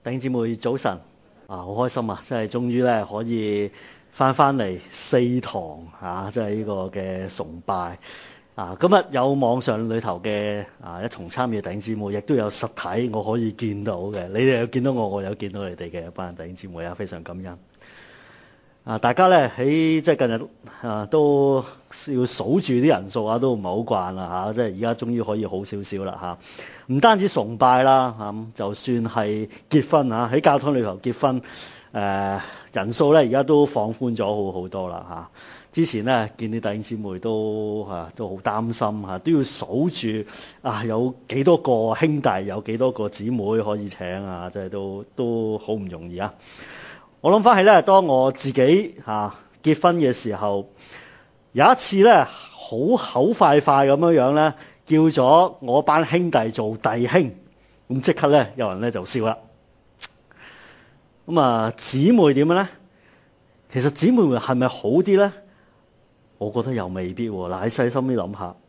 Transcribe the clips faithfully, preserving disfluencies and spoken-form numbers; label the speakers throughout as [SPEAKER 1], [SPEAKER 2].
[SPEAKER 1] 弟兄姊妹早晨啊，好開心啊！真係終於咧可以翻翻嚟四堂啊，即係呢個嘅崇拜啊。今日有網上裏頭嘅啊一同參與嘅弟兄姊妹，亦都有實體我可以見到嘅。你哋有見到我，我有見到你哋嘅一班弟兄姊妹啊，非常感恩啊！大家咧喺即係近日啊都要數住啲人數啊，都唔係好慣啦嚇。即係而家終於可以好少少啦嚇。唔單止崇拜啦嚇，就算係結婚啊，喺教堂裏頭結婚，誒、呃、人數咧而家都放寬咗好好多啦嚇。之前咧見啲弟兄姊妹都嚇、啊、都好擔心嚇，都要數住啊有幾多個兄弟，有幾多個姊妹可以請啊，即係都都好唔容易啊！我諗翻起咧，當我自己嚇、啊、結婚嘅時候，有一次咧好口快快咁樣樣咧。叫咗我班兄弟做弟兄，咁即刻咧有人咧就笑啦。咁啊姊妹點樣咧？其實姊妹係咪好啲咧？我覺得又未必喎。嗱，喺細心啲諗下，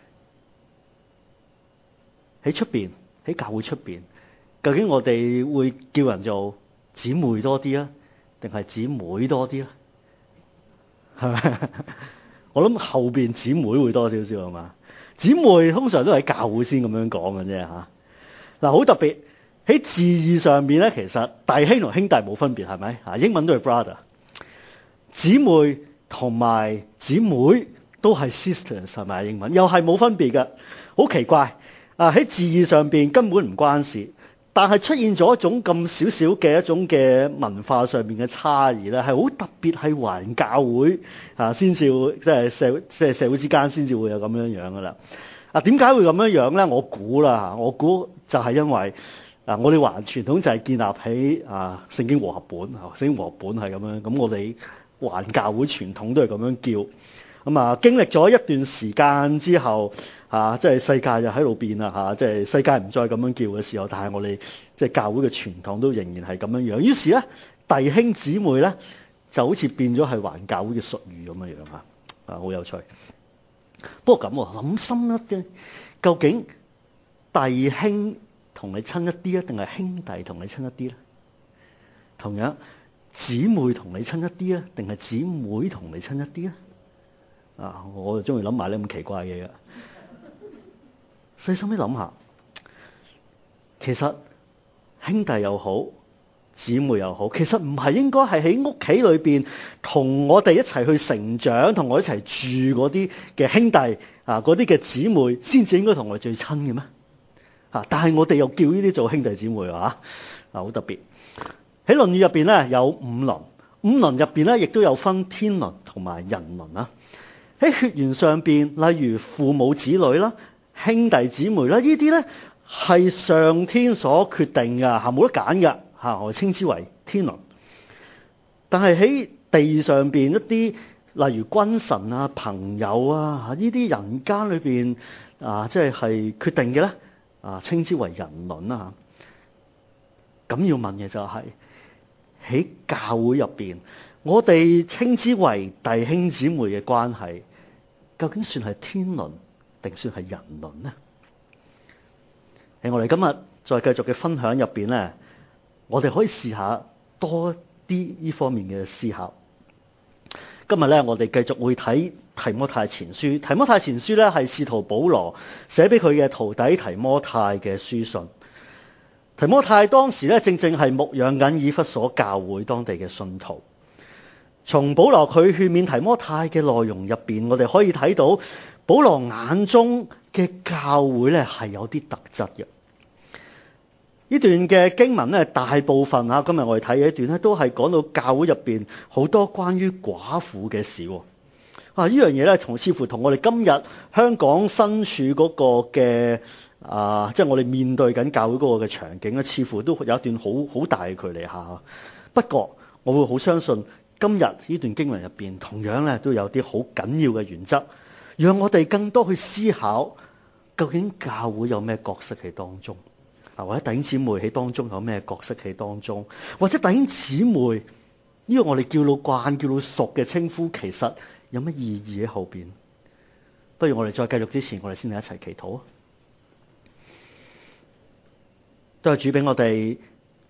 [SPEAKER 1] 喺出邊喺教會出邊，究竟我哋會叫人做姊妹多啲啊，定係姊妹多啲啊？係咪？我諗後邊姊妹會多少少係嘛？姊妹通常都喺教會先咁樣講嘅啫嚇。嗱，好特別喺字義上面咧，其實弟兄同兄弟冇分別係咪？啊，英文都係 brother。姊妹同埋姊妹都係 sisters 係咪？英文又係冇分別嘅，好奇怪啊！喺字義上邊根本唔關事，但係出現咗一種咁少少嘅一種嘅文化上面嘅差異咧，係好特別，係華人教會啊先至會即係社即係社會之間先至會有咁樣樣噶啦。啊，點解會咁樣樣咧？我估啦，我估就係因為啊，我哋華人傳統就係建立喺啊聖經和合本啊，聖經和合本係咁樣，咁我哋華人教會傳統都係咁樣叫。咁啊，經歷咗一段時間之後，啊，即係世界就喺度變啦嚇，即係世界唔再咁樣叫嘅時候，但係我哋即係教會嘅傳統都仍然係咁樣樣。於是咧，弟兄姊妹咧就好似變咗係華人教會嘅術語咁樣樣嚇，啊，好有趣。不過咁喎，諗深一啲，究竟弟兄同你親一啲啊，定係兄弟同你親一啲咧？同樣，姊妹同你親一啲啊，定係姊妹同你親一啲啊？啊！我就中意諗埋呢咁奇怪嘅嘢嘅。細心啲諗下，其實兄弟又好，姊妹又好，其實唔係應該係喺屋企裏邊同我哋一齊去成長，同我一齊住嗰啲嘅兄弟啊，嗰啲嘅姊妹先至應該同我哋最親嘅咩？啊！但係我哋又叫呢啲做兄弟姊妹啊，啊好特別。喺《論語》入邊咧有五倫，五倫入邊咧亦都有分天倫同埋人倫啊。喺血緣上邊，例如父母子女啦、兄弟姊妹啦，呢啲咧係上天所決定嘅，係冇得揀嘅嚇，我稱之為天倫。但係喺地上邊一啲，例如君臣啊、朋友啊，呢啲人間裏邊啊，即係係決定嘅咧啊，稱之為人倫啦嚇。咁要問嘅就係、是、喺教會入邊，我哋稱之為弟兄姊妹嘅關係，究竟算係天倫定算係人倫呢？喺我哋今日再繼續嘅分享入邊咧，我哋可以試下多啲呢方面嘅思考。今日咧，我哋繼續會睇提摩太前書。提摩太前書咧係使徒保羅寫俾佢嘅徒弟提摩太嘅書信。提摩太當時咧正正係牧養緊以弗所教會當地嘅信徒。從保羅佢勸勉提摩太嘅內容入邊，我哋可以睇到保羅眼中嘅教會咧係有啲特質嘅。呢段嘅經文咧，大部分啊，今日我哋睇嘅一段咧，都係講到教會入邊好多關於寡婦嘅事。啊，呢樣嘢咧，從似乎同我哋今日香港身處嗰個嘅啊，即係我哋面對緊教會嗰個嘅場景咧，似乎都有一段好好大嘅距離下。不過，我會好相信。今日呢段經文入邊，同樣咧都有啲好緊要嘅原則，讓我哋更多去思考，究竟教會有咩角色喺當中，啊或者弟兄姊妹喺當中有咩角色喺當中，或者弟兄姊妹呢個我哋叫老慣、叫老熟嘅稱呼，其實有乜意義喺後邊？不如我哋再繼續之前，我哋先嚟一齊祈禱啊！都係主俾我哋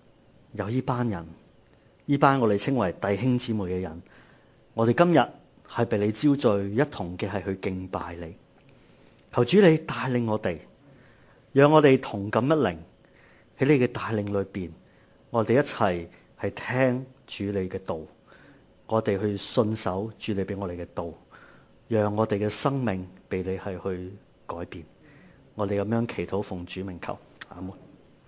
[SPEAKER 1] 有呢班人，呢班我哋稱為弟兄姊妹嘅人，我哋今日係被你招聚一同嘅係去敬拜你。求主你帶領我哋，讓我哋同感一靈，喺你嘅帶領裏邊，我哋一齊係聽主你嘅道，我哋去信守主你俾我哋嘅道，讓我哋嘅生命被你係去改變。我哋咁樣祈禱奉主名求，阿門。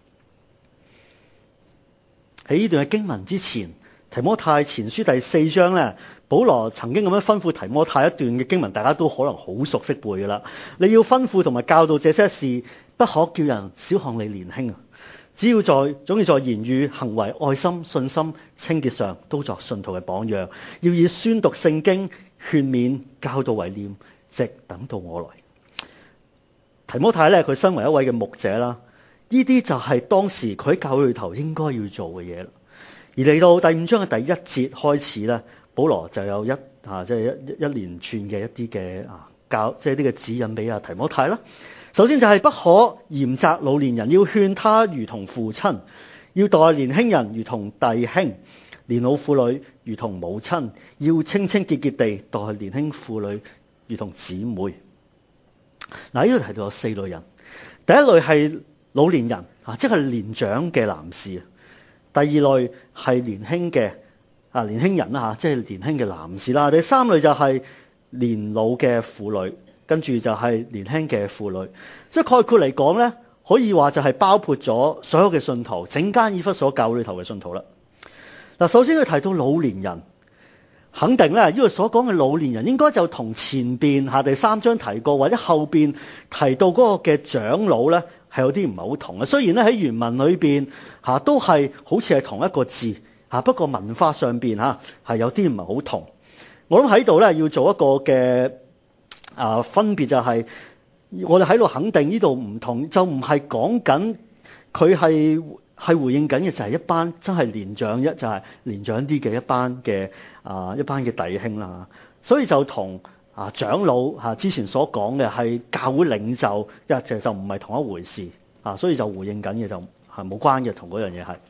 [SPEAKER 1] 喺呢段嘅經文之前，提摩太前書第四章咧，保羅曾經咁樣吩咐提摩太一段嘅經文，大家都可能好熟悉背噶啦。你要吩咐同埋教導這些事，不可叫人小看你年輕啊！只要在總要在言語、行為、愛心、信心、清潔上，都作信徒嘅榜樣。要以宣讀聖經、勸勉、教導為念，直等到我來。提摩太咧，佢身為一位嘅牧者啦，呢啲就係當時佢喺教會裏頭應該要做嘅嘢啦。而嚟到第五章嘅第一節開始咧，保羅就有一啊，即係一一連串嘅一啲嘅啊教，即係呢個指引俾阿提摩太啦。首先就係不可嚴責老年人，要勸他如同父親；要待年輕人如同弟兄，年老婦女如同母親，要清清潔潔地待年輕婦女如同姊妹。嗱，呢度提到有四類人，第一類係老年人啊，即係年長嘅男士；第二類係年輕嘅啊年輕人啦吓，即係年輕嘅男士啦；第三類就係年老嘅婦女。跟住就係年輕嘅婦女，即係概括嚟講咧，可以話就係包括咗所有嘅信徒，整間以弗所教會裏頭嘅信徒啦。嗱，首先佢提到老年人，肯定咧呢度所講嘅老年人，應該就同前邊下第三章提過，或者後邊提到嗰個嘅長老咧，係有啲唔係好同嘅。雖然咧喺原文裏邊吓都係好似係同一個字吓，不過文化上邊吓係有啲唔係好同。我諗喺度咧要做一個嘅。啊，分別就係、是、我哋喺度肯定呢度唔同，就唔係講緊佢係係回應緊嘅，就係一班真係年長一就係、是、年長啲嘅一班嘅啊一班嘅弟兄啦。所以就同啊長老嚇、啊、之前所講嘅係教會領袖一就就唔係同一回事啊，所以就回應緊嘅就係冇關嘅，同嗰樣嘢係。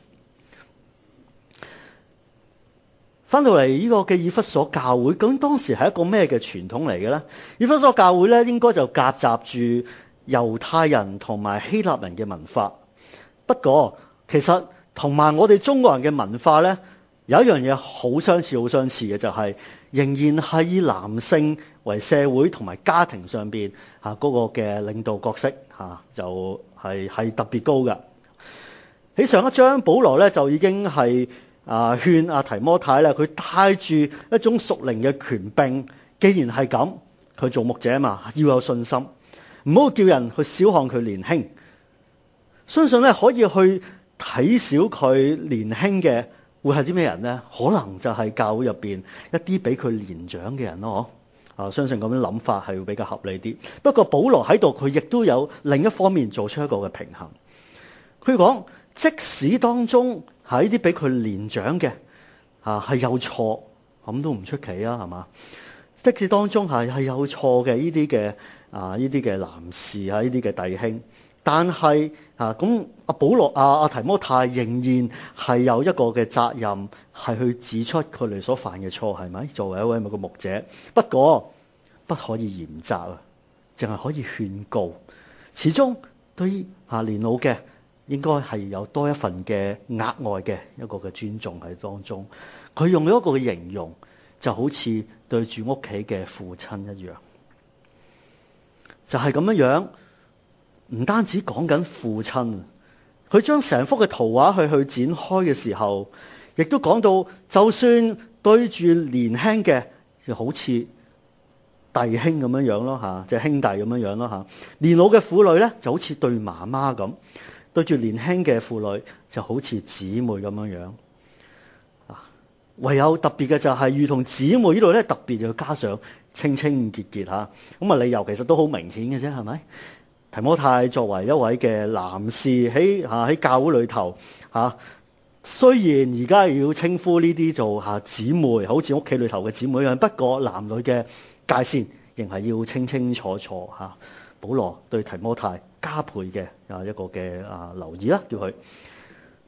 [SPEAKER 1] 翻到嚟呢個嘅以弗所教會，咁當時係一個咩嘅傳統嚟嘅咧？以弗所教會咧，應該就夾雜住猶太人同埋希臘人嘅文化。不過其實同埋我哋中國人嘅文化咧，有一樣嘢好相似，好相似嘅就係、是、仍然係以男性為社會同埋家庭上邊嚇嗰個嘅領導角色嚇、啊，就係、是、係特別高嘅。喺上一章，保羅咧就已經係。啊，勸阿提摩太咧，佢帶住一種屬靈嘅權柄。既然係咁，佢做牧者嘛，要有信心，唔好叫人去小看佢年輕。相信咧可以去睇小佢年輕嘅，會係啲咩人咧？可能就係教會入邊一啲比佢年長嘅人咯。啊，相信咁樣諗法係會比較合理啲。不過保羅喺度，佢亦都有另一方面做出一個嘅平衡。佢講，即使當中。喺啲比佢年長嘅啊，係有錯，咁都唔出奇啊，係嘛？即使當中係係有錯嘅呢啲嘅啊，呢啲嘅男士啊，呢啲嘅弟兄，但係啊，咁阿保羅啊，阿提摩太仍然係有一個嘅責任，係去指出佢哋所犯嘅錯，係咪？作為一位某個牧者，不過不可以嚴責啊，淨係可以勸告。始終對於啊年老嘅。應該係有多一份嘅額外嘅一個嘅尊重喺當中。佢用咗一個嘅形容，就好似對住屋企嘅父親一樣，就係咁樣樣。唔單止講緊父親，佢將成幅嘅圖畫去去展開嘅時候，亦都講到，就算對住年輕嘅，就好似弟兄咁樣樣咯吓，即係兄弟咁樣樣咯吓。年老嘅婦女咧，就好似對媽媽咁。對住年輕嘅婦女就好似姊妹咁樣樣啊，唯有特別嘅就係如同姊妹呢度咧，特別要加上清清潔潔吓。咁啊理由其實都好明顯嘅啫，係咪？提摩太作為一位嘅男士喺吓喺教會裏頭吓、啊，雖然而家要稱呼呢啲做吓姊妹，好似屋企裏頭嘅姊妹一樣，不過男女嘅界線仍係要清清楚楚吓。啊保羅對提摩太加倍嘅啊一個嘅啊留意啦，叫佢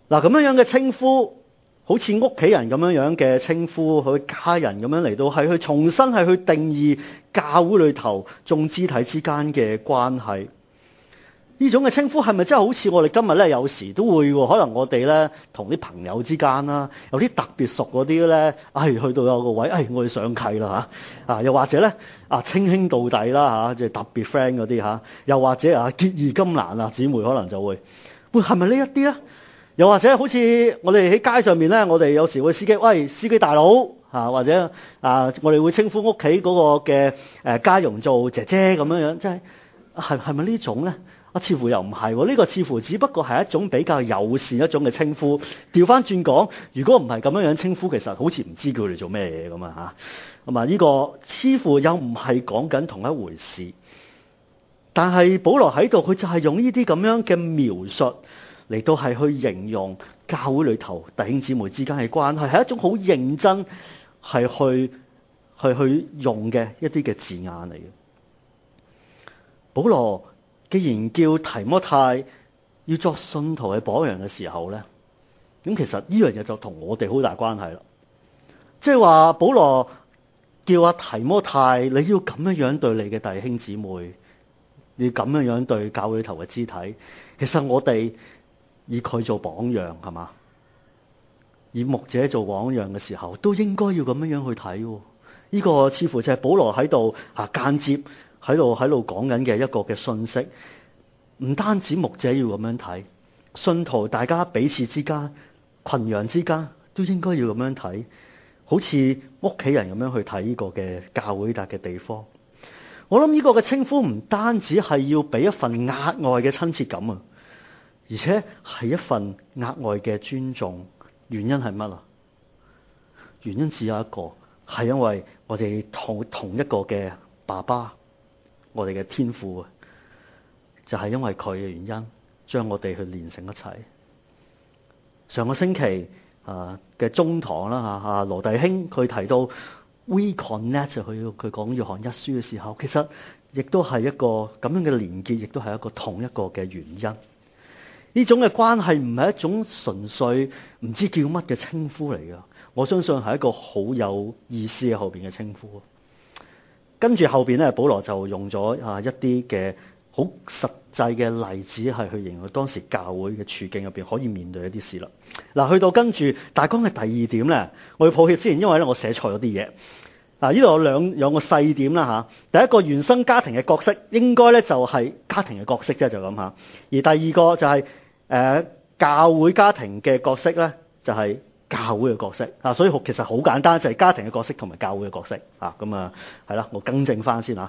[SPEAKER 1] 嗱，咁樣樣嘅稱呼，好似屋企人咁樣樣嘅稱呼，佢家人咁樣嚟到係去重新係去定義教會裏頭眾肢體之間嘅關係。呢種嘅稱呼係咪真係好似我哋今日咧有時都會喎？可能我哋咧同啲朋友之間啦，有啲特別熟嗰啲咧，唉、哎，去到有個位，唉、哎，我哋上契啦嚇，啊，又或者咧啊，稱兄道弟啦嚇，即係特別 friend 嗰啲嚇，又或者啊，結義金蘭啊，姊妹可能就會，會係咪呢一啲咧？又或者好似我哋喺街上面咧，我哋有時會司機，喂，司機大佬啊，或者啊，我哋會稱呼屋企嗰個嘅誒家傭做姐姐咁樣樣，即係係係咪呢種咧？啊，似乎又唔係喎，呢個似乎只不過係一種比較友善一種嘅稱呼。調翻轉講，如果唔係咁樣樣稱呼，其實好似唔知叫佢做咩嘢咁啊嚇。咁啊，呢個似乎又唔係講緊同一回事。但係保羅喺度，佢就係用呢啲咁樣嘅描述嚟到係去形容教會裏頭弟兄姊妹之間嘅關係，係一種好認真係去去去用嘅一啲嘅字眼嚟嘅。保羅既然叫提摩太要作信徒嘅榜樣嘅時候咧，咁其實呢樣嘢就同我哋好大關係啦。即係話保羅叫阿提摩太，你要咁樣樣對你嘅弟兄姊妹，你要咁樣樣對教會裏頭嘅肢體。其實我哋以佢做榜樣係嘛，以牧者做榜樣嘅時候，都應該要咁樣樣去睇。呢個似乎就係保羅喺度啊間接喺度喺度講緊嘅一個嘅信息，唔單止牧者要咁樣睇，信徒大家彼此之間、群羊之間都應該要咁樣睇，好似屋企人咁樣去睇呢個嘅教會笪嘅地方。我諗呢個嘅稱呼唔單止係要俾一份額外嘅親切感啊，而且係一份額外嘅尊重。原因係乜啊？原因只有一個，係因為我哋同同一個嘅爸爸。我哋嘅天父就係因為佢嘅原因，將我哋去連成一齊。上個星期啊嘅中堂啦嚇，啊羅弟兄佢提到 We Connect 就佢佢講約翰一書嘅時候，其實亦都係一個咁樣嘅連結，亦都係一個同一個嘅原因。呢種嘅關係唔係一種純粹唔知叫乜嘅稱呼嚟㗎，我相信係一個好有意思嘅後邊嘅稱呼。跟住後邊咧，保羅就用咗啊一啲嘅好實際嘅例子，係去形容當時教會嘅處境入邊可以面對一啲事啦。嗱，去到跟住大綱嘅第二點咧，我要抱歉之前，因為咧我寫錯咗啲嘢。嗱，呢度有兩兩個細點啦嚇。第一個原生家庭嘅角色應該咧就係家庭嘅角色啫，就咁嚇。而第二個就係、是、誒、呃、教會家庭嘅角色咧，就係、是。教會嘅角色啊，所以其實好簡單，就係、是、家庭嘅角色同埋教會嘅角色啊。咁啊，係啦，我更正翻先啊。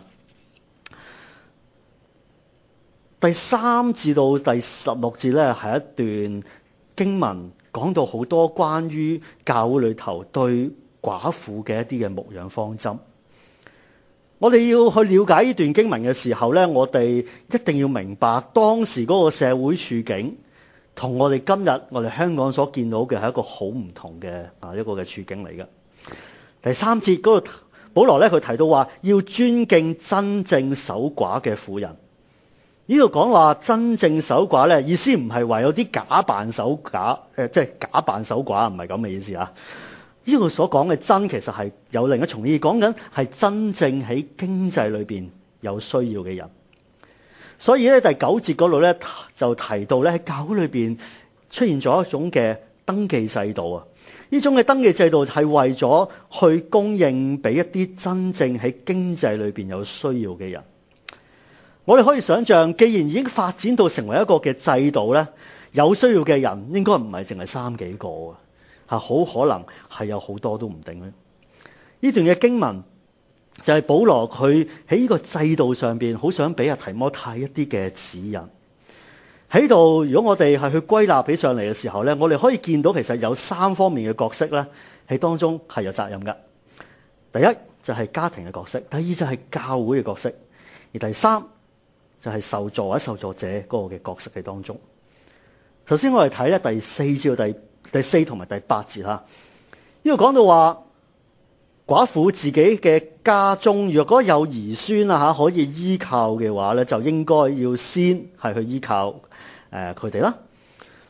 [SPEAKER 1] 第三至到第十六節咧，係一段經文，講到好多關於教會裏頭對寡婦嘅一啲嘅牧養方針。我哋要去了解呢段經文嘅時候咧，我哋一定要明白當時嗰個社會處境。同我哋今日我哋香港所見到嘅係一個好唔同嘅啊一個嘅處境嚟嘅。第三節嗰度，保羅咧佢提到話要尊敬真正守寡嘅婦人。呢度講話真正守寡咧，意思唔係話有啲假扮守寡，誒即係假扮守寡，唔係咁嘅意思啊。呢度所講嘅真其實係有另一重意義，講緊係真正喺經濟裏邊有需要嘅人。所以咧，第九節嗰度咧就提到咧喺教會裏邊出現咗一種嘅登記制度啊！呢種嘅登記制度係為咗去供應俾一啲真正喺經濟裏邊有需要嘅人。我哋可以想象，既然已經發展到成為一個嘅制度咧，有需要嘅人應該唔係淨係三幾個啊，係好可能係有好多都唔定咧。呢段嘅經文。就係保羅佢喺呢個制度上邊，好想俾阿提摩太一啲嘅指引喺度。如果我哋係去歸納起上嚟嘅時候咧，我哋可以見到其實有三方面嘅角色咧喺當中係有責任嘅。第一就係家庭嘅角色，第二就係教會嘅角色，而第三就係受助或者受助者嗰個嘅角色喺當中。首先我哋睇咧第四至到第第四同埋第八節吓，呢度講到話。寡婦自己嘅家中，若果有兒孫啊吓可以依靠嘅話咧，就應該要先係去依靠誒佢哋啦。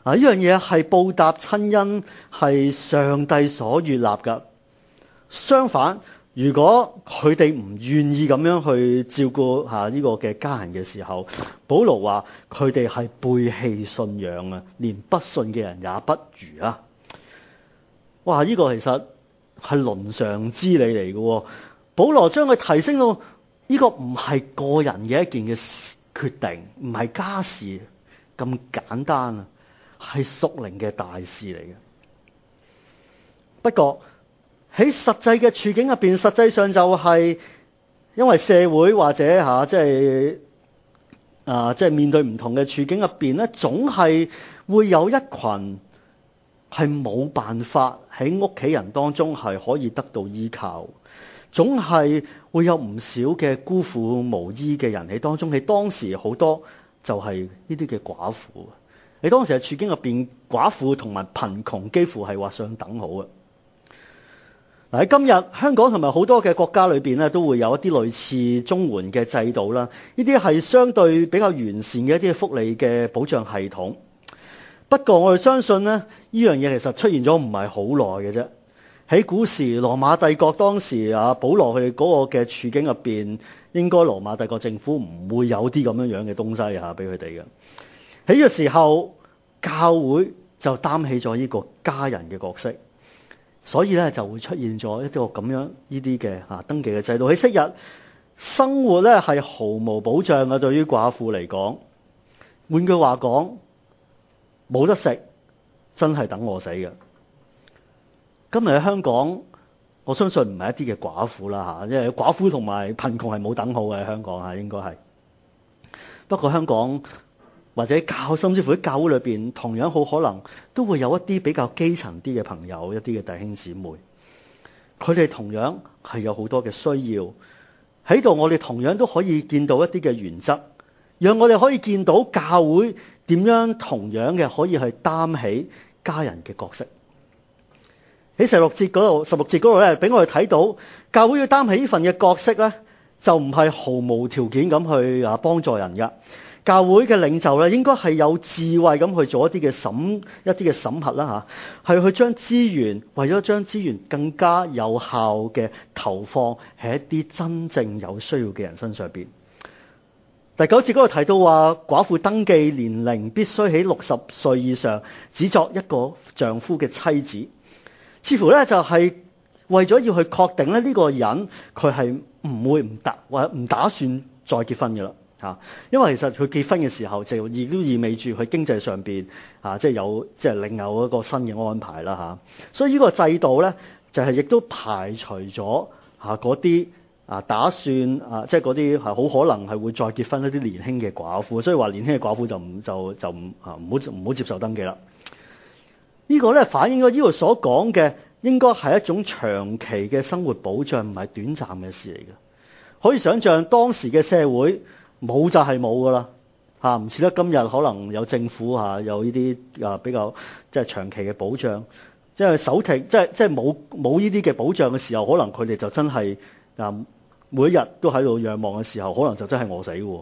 [SPEAKER 1] 啊！呢樣嘢係報答親恩，係上帝所悅納㗎。相反，如果佢哋唔願意咁樣去照顧下呢個嘅家人嘅時候，保羅話佢哋係背棄信仰啊，連不信嘅人也不如啊！哇！呢個其實係倫常之理嚟嘅。保羅將佢提升到呢個唔係個人嘅一件嘅決定，唔係家事咁簡單啊，係屬靈嘅大事嚟嘅。不過喺實際嘅處境入邊，實際上就係因為社會或者吓即係啊，即係面對唔同嘅處境入邊咧，總係會有一群係冇辦法喺屋企人當中係可以得到依靠，總係會有唔少嘅孤苦無依嘅人喺當中。喺當時好多就係呢啲嘅寡婦，喺當時嘅處境入邊，寡婦同埋貧窮幾乎係劃上等號嘅。嗱，喺今日香港同埋好多嘅國家裏邊咧，都會有一啲類似綜援嘅制度啦。呢啲係相對比較完善嘅一啲福利嘅保障系統。不過我哋相信咧，呢樣嘢其實出現咗唔係好耐嘅啫。喺古時羅馬帝國當時啊，保羅佢哋嗰個嘅處境入邊，應該羅馬帝國政府唔會有啲咁樣樣嘅東西嚇俾佢哋嘅。喺呢個時候，教會就擔起咗呢個家人嘅角色。所以咧就會出現咗一個咁樣呢啲嘅啊登記嘅制度。喺昔日生活咧係毫無保障嘅，對於寡婦嚟講，換句話講，冇得食真係等餓死嘅。今日喺香港，我相信唔係一啲嘅寡婦啦嚇，因為寡婦同埋貧窮係冇等號嘅，喺香港嚇應該係。不過香港或者教，甚至乎喺教會裏邊，同樣好可能都會有一啲比較基層啲嘅朋友，一啲嘅弟兄姊妹，佢哋同樣係有好多嘅需要喺度。我哋同樣都可以見到一啲嘅原則，讓我哋可以見到教會點樣同樣嘅可以去擔起家人嘅角色。喺十六節嗰度，十六節嗰度咧，俾我哋睇到教會要擔起呢份嘅角色咧，就唔係毫無條件咁去啊幫助人嘅。教會嘅領袖咧，應該係有智慧咁去做一啲嘅審一啲嘅審核啦嚇，係去將資源，為咗將資源更加有效嘅投放喺一啲真正有需要嘅人身上邊。第九節嗰度提到話，寡婦登記年齡必須喺六十歲以上，只作一個丈夫嘅妻子，似乎咧就係為咗要去確定咧呢個人佢係唔會唔打或者唔打算再結婚嘅啦。嚇，因為其實佢結婚嘅時候就亦都意味住佢經濟上邊啊，即係有即係另有一個新嘅安排啦嚇。所以呢個制度咧就係亦都排除咗嚇嗰啲啊打算啊，即係嗰啲係好可能係會再結婚一啲年輕嘅寡婦。所以話年輕嘅寡婦就唔就就唔啊唔好唔好接受登記啦。呢個咧反映咗呢度所講嘅應該係一種長期嘅生活保障，唔係短暫嘅事嚟嘅。可以想像當時嘅社會。冇就係冇噶啦嚇，唔似得今日可能有政府嚇有呢啲啊比較即係長期嘅保障，即係手停即係即係冇冇呢啲嘅保障嘅時候，可能佢哋就真係啊每一日都喺度仰望嘅時候，可能就真係餓死喎。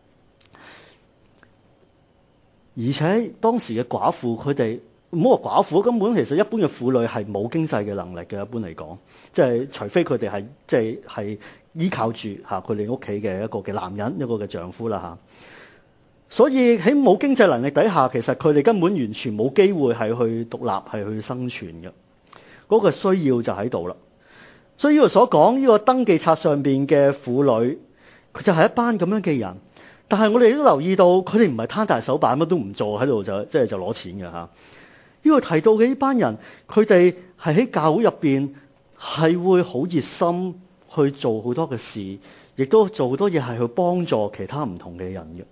[SPEAKER 1] 而且當時嘅寡婦佢哋唔好話寡婦，根本其實一般嘅婦女係冇經濟嘅能力嘅，一般嚟講，即係除非佢哋係即係係。依靠住嚇佢哋屋企嘅一個嘅男人，一個嘅丈夫啦嚇，所以喺冇經濟能力底下，其實佢哋根本完全冇機會係去獨立係去生存嘅，嗰個需要就喺度啦。所以呢度所講呢個登記冊上邊嘅婦女，佢就係一班咁樣嘅人，但係我哋都留意到佢哋唔係攤大手板乜都唔做喺度就即係就攞錢嘅嚇。呢度提到嘅呢班人，佢哋係喺教會入邊係會好熱心。去做好多嘅事，亦都做好多嘢係去幫助其他唔同嘅人嘅。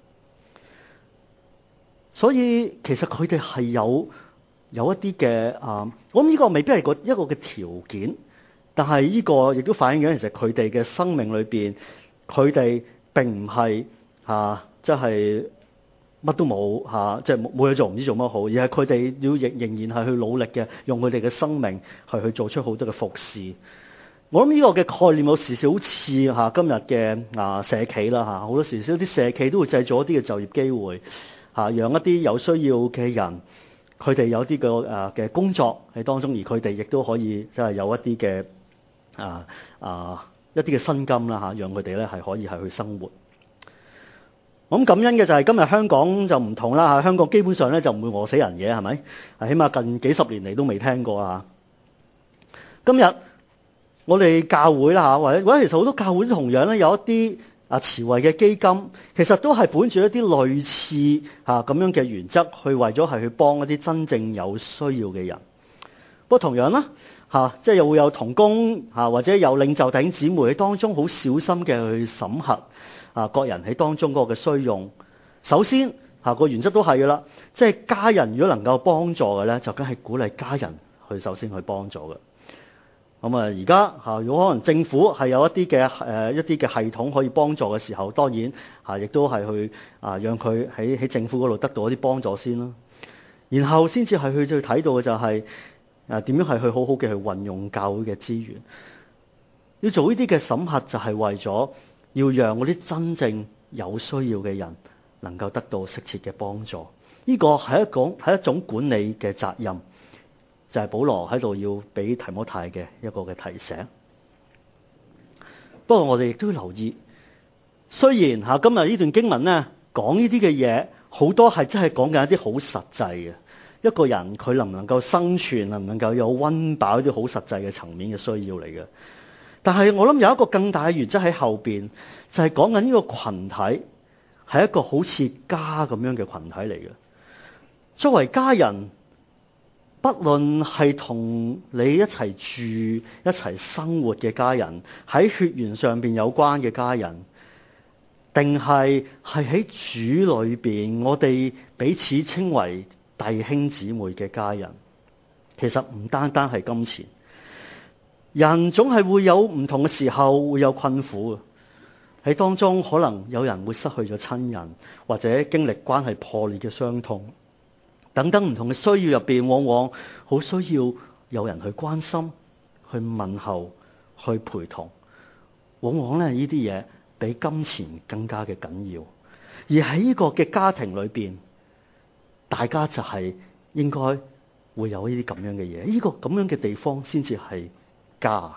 [SPEAKER 1] 所以其實佢哋係有有一啲嘅啊，我諗呢個未必係個一個嘅條件，但係呢個亦都反映緊其實佢哋嘅生命裏邊，佢哋並唔係啊，即係乜都冇嚇，即係冇冇嘢做，唔知做乜好，而係佢哋要仍仍然係去努力嘅，用佢哋嘅生命係去做出好多嘅服侍。我諗呢個嘅概念有時少好似嚇今日嘅啊社企啦嚇，好多時少啲社企都會製造一啲嘅就業機會嚇，讓一啲有需要嘅人佢哋有啲嘅誒嘅工作喺當中，而佢哋亦都可以即係有一啲嘅啊啊一啲嘅薪金啦嚇，讓佢哋咧係可以係去生活。咁感恩嘅就係今日香港就唔同啦嚇，香港基本上咧就唔會餓死人嘅，係咪？係起碼近幾十年嚟都未聽過啊！今日我哋教會啦嚇，或者或者其實好多教會都同樣咧有一啲啊慈惠嘅基金，其實都係本住一啲類似嚇咁樣嘅原則，去為咗係去幫一啲真正有需要嘅人。不過同樣啦嚇，即係又會有同工嚇，或者有領袖弟兄姊妹喺當中好小心嘅去審核。啊！各人喺當中嗰個嘅需用，首先嚇個原則都係嘅啦，即係家人如果能夠幫助嘅咧，就梗係鼓勵家人去首先去幫助嘅。咁啊，而家嚇如果可能政府係有一啲嘅誒一啲嘅系統可以幫助嘅時候，當然嚇亦都係去啊讓佢喺喺政府嗰度得到一啲幫助先啦。然後先至係去去睇到嘅就係誒點樣係去好好嘅去運用教會嘅資源，要做呢啲嘅審核就係為咗。要讓嗰啲真正有需要嘅人能夠得到適切嘅幫助，呢個係一種係一種管理嘅責任，就係保羅喺度要俾提摩太嘅一個嘅提醒。不過我哋亦都要留意，雖然嚇今日呢段經文咧講呢啲嘅嘢，好多係真係講緊一啲好實際嘅，一個人佢能唔能夠生存，能唔能夠有溫飽，啲好實際嘅層面嘅需要嚟嘅。但係我諗有一個更大嘅原則喺後邊，就係講緊呢個群體係一個好似家咁樣嘅群體嚟嘅。作為家人，不論係同你一齊住、一齊生活嘅家人，喺血緣上邊有關嘅家人，定係係喺主裏邊，我哋彼此稱為弟兄姊妹嘅家人，其實唔單單係金錢。人總係會有唔同嘅時候，會有困苦喺當中，可能有人會失去咗親人，或者經歷關係破裂嘅傷痛，等等唔同嘅需要入邊，往往好需要有人去關心、去問候、去陪同。往往咧呢啲嘢比金錢更加嘅緊要。而喺呢個嘅家庭裏邊，大家就係應該會有呢啲咁樣嘅嘢，呢個咁樣嘅地方先至係家。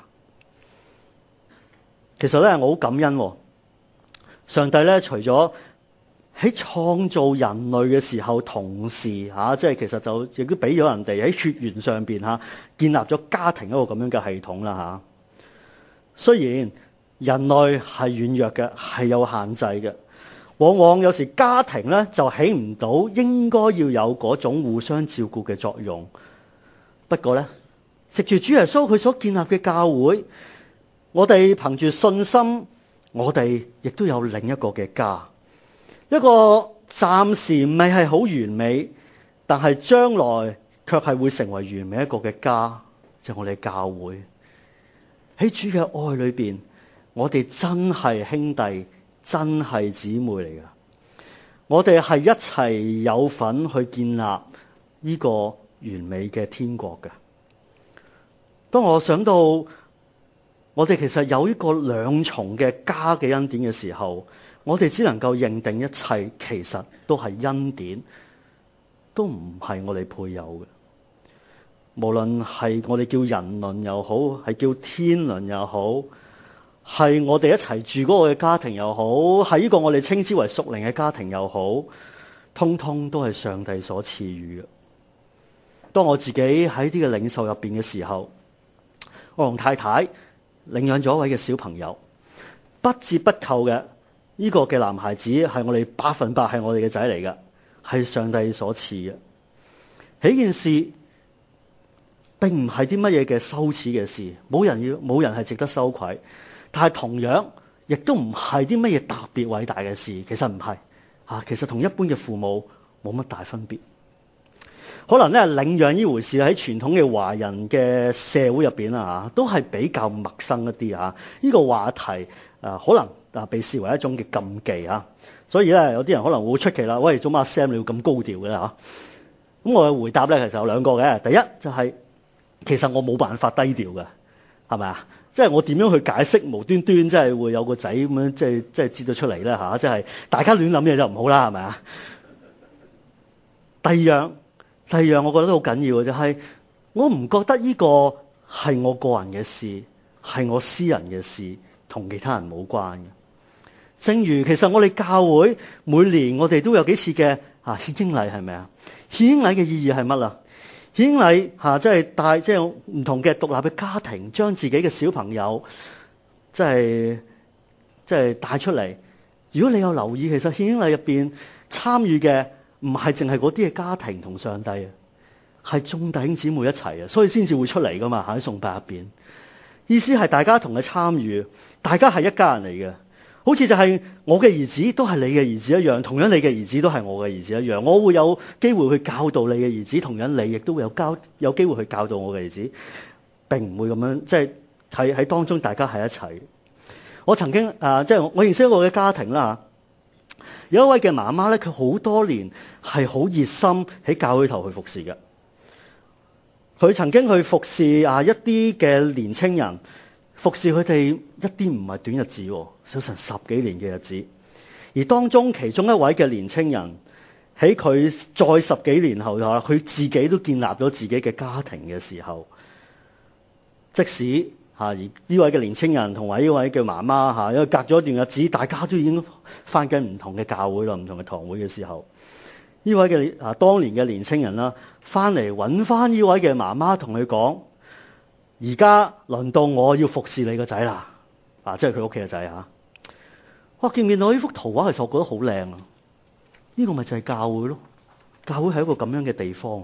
[SPEAKER 1] 其實咧，我好感恩，上帝咧除咗喺創造人類嘅時候，同時吓、啊，即係其實就亦都俾咗人哋喺血緣上邊吓、啊、建立咗家庭一個咁樣嘅系統啦吓、啊。雖然人類係軟弱嘅，係有限制嘅，往往有時家庭咧就起唔到應該要有嗰種互相照顧嘅作用。不過咧，藉住主耶穌佢所建立嘅教會，我哋憑住信心，我哋亦都有另一個嘅家，一個暫時未係好完美，但係將來卻係會成為完美一個嘅家，就係我哋教會。喺主嘅愛裏邊，我哋真係兄弟，真係姊妹嚟㗎。我哋係一齊有份去建立呢個完美嘅天國嘅。當我想到我哋其實有呢個兩重嘅家嘅恩典嘅時候，我哋只能夠認定一切其實都係恩典，都唔係我哋配有嘅。無論係我哋叫人倫又好，係叫天倫又好，係我哋一齊住嗰個嘅家庭又好，係呢個我哋稱之為屬靈嘅家庭又好，通通都係上帝所賜予嘅。當我自己喺啲嘅領袖入邊嘅時候，我同太太領養咗一位嘅小朋友，不折不扣嘅呢個嘅男孩子係我哋百分百係我哋嘅仔嚟嘅，係上帝所賜嘅。呢件事並唔係啲乜嘢嘅羞恥嘅事，冇人要冇人係值得羞愧，但係同樣亦都唔係啲乜嘢特別偉大嘅事。其實唔係啊，其實同一般嘅父母冇乜大分別。可能咧領養呢回事喺傳統嘅華人嘅社會入邊啊，都係比較陌生一啲啊。呢個話題啊，可能啊被視為一種嘅禁忌啊。所以咧有啲人可能會出奇啦，喂，做乜 Sam 你要咁高調嘅嚇？咁我嘅回答咧其實有兩個嘅。第一就係、是、其實我冇辦法低調嘅，係咪啊？即係我點樣去解釋無端端即係會有個仔咁樣即係即係知道出嚟咧嚇？即係大家亂諗嘢就唔好啦，係咪啊？第二樣第二樣我覺得都好緊要嘅就係、是，我唔覺得呢個係我個人嘅事，係我私人嘅事，同其他人冇關嘅。正如其實我哋教會每年我哋都有幾次嘅啊獻嬰禮，係咪啊？獻嬰禮嘅意義係乜啊？獻嬰禮嚇即係帶即係唔同嘅獨立嘅家庭，將自己嘅小朋友即係即係帶出嚟。如果你有留意，其實獻嬰禮入邊參與嘅唔係淨係嗰啲嘅家庭同上帝啊，係眾弟兄姊妹一齊啊，所以先至會出嚟噶嘛，喺崇拜入邊。意思係大家同佢參與，大家係一家人嚟嘅。好似就係我嘅兒子都係你嘅兒子一樣，同樣你嘅兒子都係我嘅兒子一樣。我會有機會去教導你嘅兒子，同樣你亦都會有交有機會去教導我嘅兒子，並唔會咁樣即係喺喺當中大家喺一齊。我曾經啊，即係我認識一個嘅家庭啦，有一位嘅媽媽咧，佢好多年係好熱心喺教會頭去服侍嘅。佢曾經去服侍啊一啲嘅年青人。服侍佢哋一啲唔係短日子，小成十幾年嘅日子。而當中其中一位嘅年青人喺佢再十幾年後，佢自己都建立咗自己嘅家庭嘅時候，即使嚇而呢位嘅年青人同埋呢位嘅媽媽嚇，因為隔咗一段日子，大家都已經返緊唔同嘅教會啦，唔同嘅堂會嘅時候，呢位嘅啊當年嘅年青人啦，返嚟揾返呢位嘅媽媽，同佢講。而家輪到我要服侍你個仔啦，啊，即係佢屋企嘅仔嚇。我見唔見到呢幅圖畫？其實我覺得好靚啊！呢個咪就係教會咯，教會係一個咁樣嘅地方。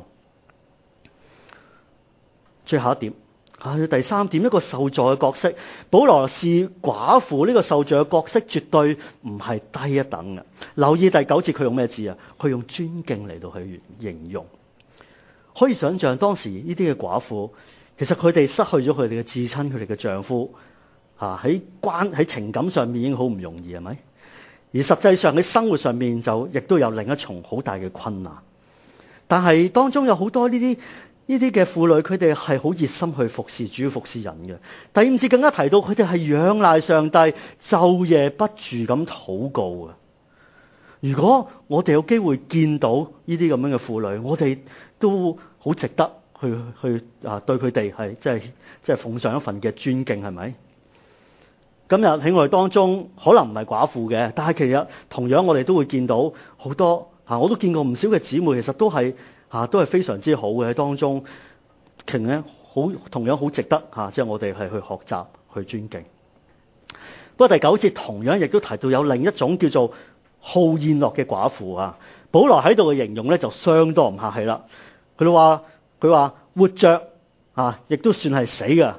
[SPEAKER 1] 最後一點啊，第三點，一個受助嘅角色。保羅視寡婦呢個受助嘅角色，絕對唔係低一等嘅。留意第九節，佢用咩字啊？佢用尊敬嚟到去形容。可以想象當時呢啲嘅寡婦。其實佢哋失去咗佢哋嘅至親，佢哋嘅丈夫，嚇喺關喺情感上面已經好唔容易，係咪？而實際上喺生活上面就亦都有另一重好大嘅困難。但係當中有好多呢啲呢啲嘅婦女，佢哋係好熱心去服侍主、服侍人嘅。第五節更加提到佢哋係仰賴上帝，晝夜不住咁禱告嘅。如果我哋有機會見到呢啲咁樣嘅婦女，我哋都好值得。去去啊！對佢哋係即係即係奉上一份嘅尊敬，係咪？今日喺我哋當中，可能唔係寡婦嘅，但係其實同樣我哋都會見到好多啊！我都見過唔少嘅姊妹，其實都係啊，都係非常之好嘅喺當中，其實好同樣好值得嚇，即係我哋係去學習去尊敬。不過第九節同樣亦都提到有另一種叫做好宴樂嘅寡婦啊！保羅喺度嘅形容咧就相當唔客氣啦，佢哋話。佢話活着啊，亦都算係死嘅。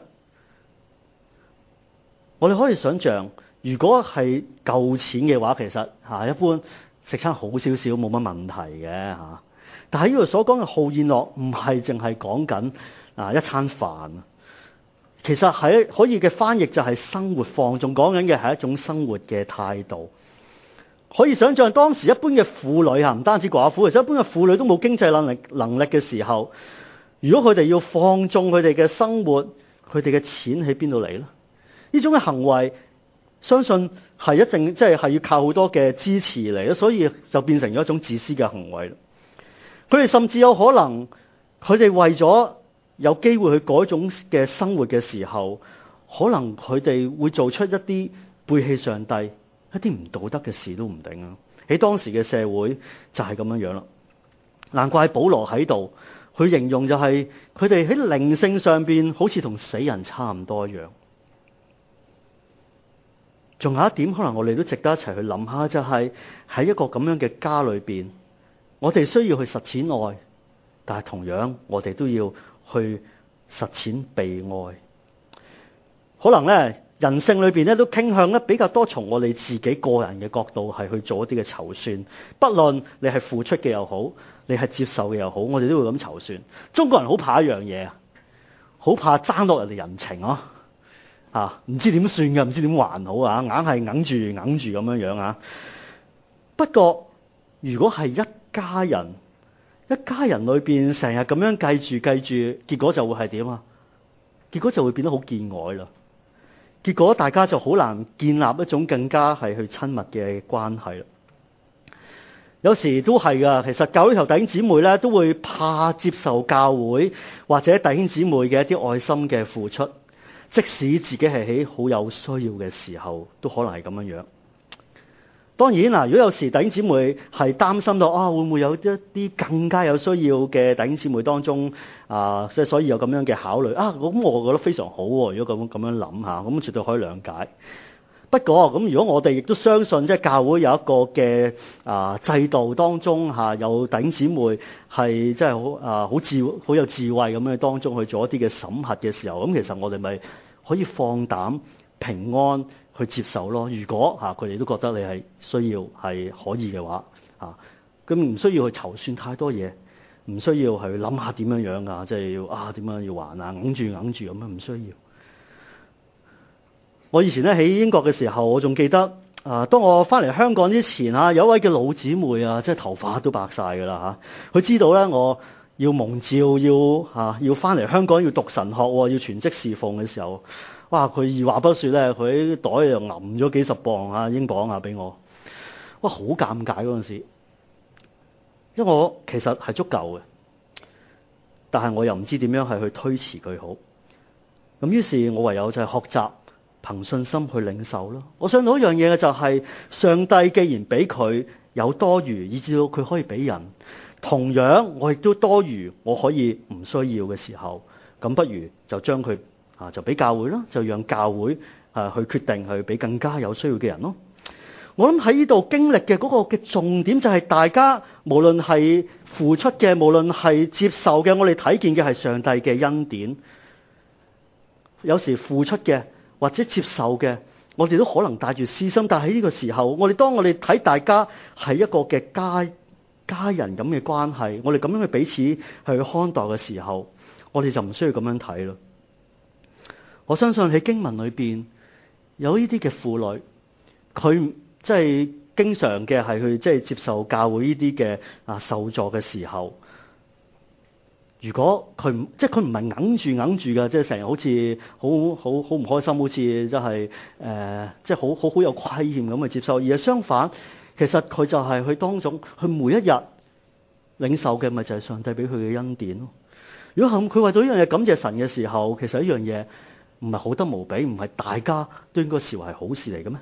[SPEAKER 1] 我哋可以想象，如果係夠錢嘅話，其實嚇、啊、一般食餐好少少冇乜問題嘅嚇、啊。但係呢度所講嘅好宴樂，唔係淨係講緊啊一餐飯。其實喺可以嘅翻譯就係生活放縱，講緊嘅係一種生活嘅態度。可以想象當時一般嘅婦女嚇，唔單止寡婦，其實一般嘅婦女都冇經濟能力能力嘅時候。如果佢哋要放縱佢哋嘅生活，佢哋嘅錢喺邊度嚟咧？呢種嘅行為，相信係一定即係係要靠好多嘅支持嚟，所以就變成咗一種自私嘅行為。佢哋甚至有可能，佢哋為咗有機會去改種嘅生活嘅時候，可能佢哋會做出一啲背棄上帝、一啲唔道德嘅事都唔定啊！喺當時嘅社會就係咁樣樣啦。難怪保羅喺度。佢形容就係佢哋喺靈性上邊好似同死人差唔多一樣。仲有一點，可能我哋都值得一齊去諗下，就係喺一個咁樣嘅家裏邊，我哋需要去實踐愛，但係同樣我哋都要去實踐被愛。可能咧，人性裏邊咧都傾向咧比較多從我哋自己個人嘅角度係去做一啲嘅籌算，不論你係付出嘅又好。你係接受嘅又好，我哋都會咁籌算。中國人好怕一樣嘢啊，好怕爭落人哋人情啊，啊，唔知點算嘅，唔知點還好啊，硬係硬住硬住咁樣樣啊。不過如果係一家人，一家人裏邊成日咁樣計住計住，結果就會係點啊？結果就會變得好見外啦。結果大家就好難建立一種更加係去親密嘅關係啦。 有時都係噶，其實教會頭弟兄姊妹咧都會怕接受教會或者弟兄姊妹嘅一啲愛心嘅付出，即使自己係喺好有需要嘅時候，都可能係咁樣樣。當然嗱，如果有時弟兄姊妹係擔心到啊，會唔會有一啲更加有需要嘅弟兄姊妹當中啊，即係所以有咁樣嘅考慮啊，咁我覺得非常好喎。如果咁咁樣諗下，咁絕對可以諒解。不過咁，如果我哋亦都相信，即係教會有一個嘅啊制度當中嚇，有弟兄姊妹係即係好啊好智好有智慧咁樣當中去做一啲嘅審核嘅時候，咁其實我哋咪可以放膽平安去接受咯。如果嚇佢哋都覺得你係需要係可以嘅話嚇，咁唔需要去籌算太多嘢，唔需要去諗下點樣樣啊，即係要啊點樣要還啊，硬住硬住咁樣，唔需要。我以前咧喺英國嘅時候，我仲記得啊，當我翻嚟香港之前啊，有一位嘅老姊妹啊，即係頭髮都白晒㗎啦嚇。佢知道咧我要蒙召，要嚇要翻嚟香港要讀神學，要全職侍奉嘅時候，哇！佢二話不說咧，佢喺袋又揞咗幾十磅啊英鎊啊俾我，哇！好尷尬嗰陣時，因為我其實係足夠嘅，但係我又唔知點樣係去推辭佢好。咁於是，我唯有就係學習。憑信心去領受咯。我想到一樣嘢嘅就係、是、上帝既然俾佢有多餘，以至到佢可以俾人，同樣我亦都多餘，我可以唔需要嘅時候，咁不如就將佢啊就俾教會咯，就讓教會啊去決定去俾更加有需要嘅人咯。我諗喺呢度經歷嘅嗰個嘅重點就係大家無論係付出嘅，無論係接受嘅，我哋睇見嘅係上帝嘅恩典。有時付出嘅。或者接受嘅，我哋都可能帶住私心，但係喺呢個時候，我哋當我哋睇大家係一個嘅家家人咁嘅關係，我哋咁樣去彼此去看待嘅時候，我哋就唔需要咁樣睇咯。我相信喺經文裏邊有呢啲嘅婦女，佢即係經常嘅係去即係接受教會呢啲嘅啊受助嘅時候。如果佢唔即係佢唔係硬住硬住嘅，即係成日好似好好好唔開心，好似即係誒，即係好好好有虧欠咁去接受，而係相反，其實佢就係佢當中，佢每一日領受嘅咪就係上帝俾佢嘅恩典咯。如果佢為到呢樣嘢感謝神嘅時候，其實呢樣嘢唔係好得無比，唔係大家都應該視為係好事嚟嘅咩？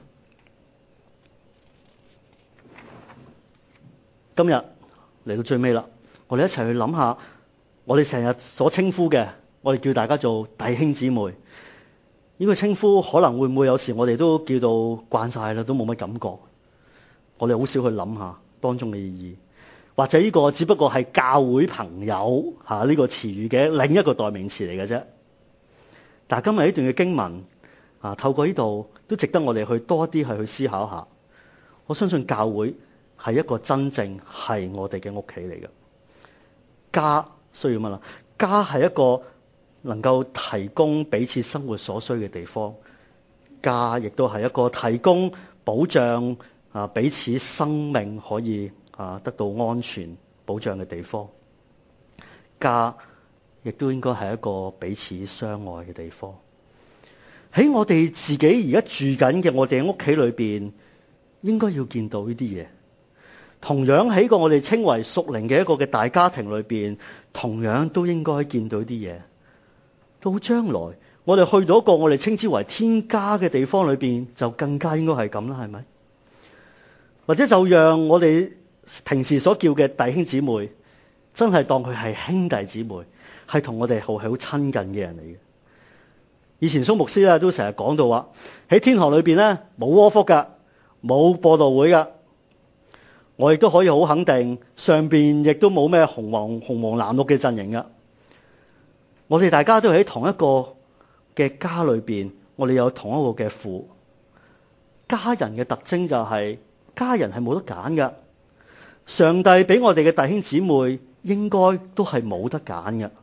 [SPEAKER 1] 今日嚟到最尾啦，我哋一齊去諗下。我哋成日所稱呼嘅，我哋叫大家做弟兄姊妹。呢個稱呼可能會唔會有時我哋都叫到慣晒啦，都冇乜感覺。我哋好少去諗下當中嘅意義，或者呢個只不過係教會朋友吓呢個詞語嘅另一個代名詞嚟嘅啫。但係今日呢段嘅經文啊，透過呢度都值得我哋去多啲係去思考下。我相信教會係一個真正係我哋嘅屋企嚟嘅家。需要乜啦？家係一個能夠提供彼此生活所需嘅地方，家亦都係一個提供保障啊彼此生命可以啊得到安全保障嘅地方。家亦都應該係一個彼此相愛嘅地方。喺我哋自己而家住緊嘅我哋屋企裏邊，應該要見到呢啲嘢。同樣喺個我哋稱為屬靈嘅一個嘅大家庭裏邊，同樣都應該見到啲嘢。到將來我哋去到一個我哋稱之為天家嘅地方裏邊，就更加應該係咁啦，係咪？或者就讓我哋平時所叫嘅弟兄姊妹，真係當佢係兄弟姊妹，係同我哋好係好親近嘅人嚟嘅。以前蘇牧師咧都成日講到話，喺天堂裏邊咧冇窩福噶，冇播道會噶。我亦都可以好肯定，上邊亦都冇咩紅黃紅黃藍綠嘅陣營噶。我哋大家都喺同一個嘅家裏邊，我哋有同一個嘅父。家人嘅特徵就係、是、家人係冇得揀噶。上帝俾我哋嘅弟兄姊妹，應該都係冇得揀噶。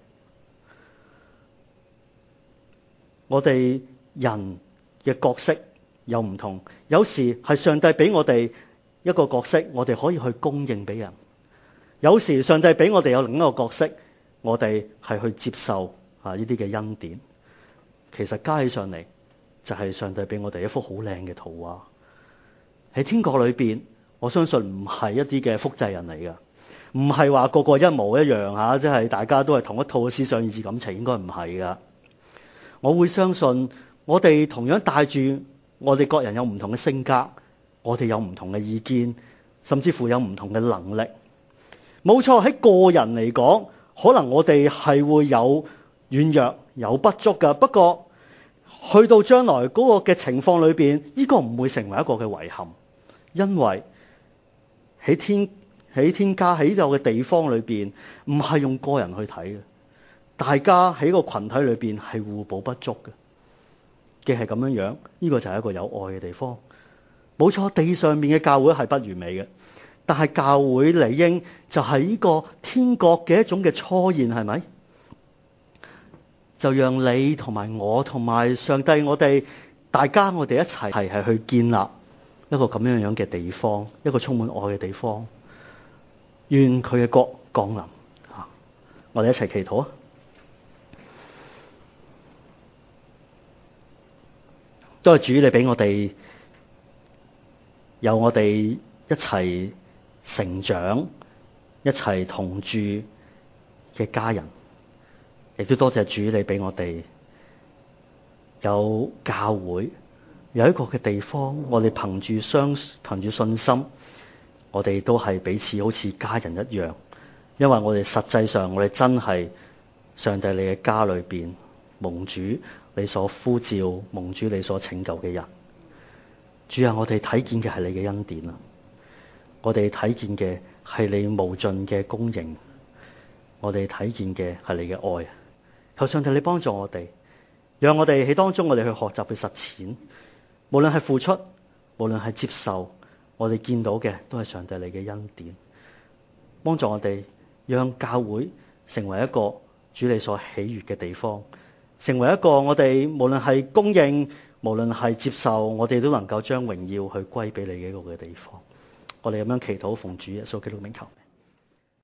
[SPEAKER 1] 我哋人嘅角色又唔同，有時係上帝俾我哋一個角色，我哋可以去供應俾人；有時上帝俾我哋有另一個角色，我哋係去接受啊呢啲嘅恩典。其實加起上嚟，就係上帝俾我哋一幅好靚嘅圖畫。喺天國裏邊， 我相信唔係一啲嘅複製人嚟嘅，唔係話個個一模一樣嚇，即係大家都係同一套思想、意志、感情，應該唔係噶。我會相信我哋同樣帶住我哋各人有唔同嘅性格，我哋有唔同嘅意見，甚至乎有唔同嘅能力。冇錯，喺個人嚟講，可能我哋係會有軟弱、有不足噶。不過去到將來嗰個嘅情況裏邊，呢個唔會成為一個嘅遺憾，因為喺天喺天家喺呢度嘅地方裏邊，唔係用個人去睇嘅，大家喺個群體裏邊係互補不足嘅，既係咁樣樣，呢個就係一個有愛嘅地方。冇錯，地上面嘅教會係不完美嘅，但係教會理應就係呢個天國嘅一種嘅初現，係咪？就讓你同埋我同埋上帝，我哋大家我哋一齊係係去建立一個咁樣樣嘅地方，一個充滿愛嘅地方。願佢嘅國降臨啊！我哋一齊祈禱啊！多謝主，你俾我哋有我哋一齊成長、一齊同住嘅家人，亦都多謝主，你俾我哋有教會，有一個嘅地方，我哋憑住相憑住信心，我哋都係彼此好似家人一樣，因為我哋實際上我哋真係上帝你嘅家裏邊蒙主你所呼召、蒙主你所拯救嘅人。主啊，我哋睇見嘅係你嘅恩典啊！我哋睇見嘅係你無盡嘅供應，我哋睇見嘅係你嘅愛。求上帝你幫助我哋，讓我哋喺當中我哋去學習去實踐，無論係付出，無論係接受，我哋見到嘅都係上帝你嘅恩典。幫助我哋，讓教會成為一個主你所喜悅嘅地方，成為一個我哋無論係供應，無論係接受，我哋都能夠將榮耀去歸俾你嘅一個嘅地方。我哋咁樣祈禱，奉主耶穌基督名求。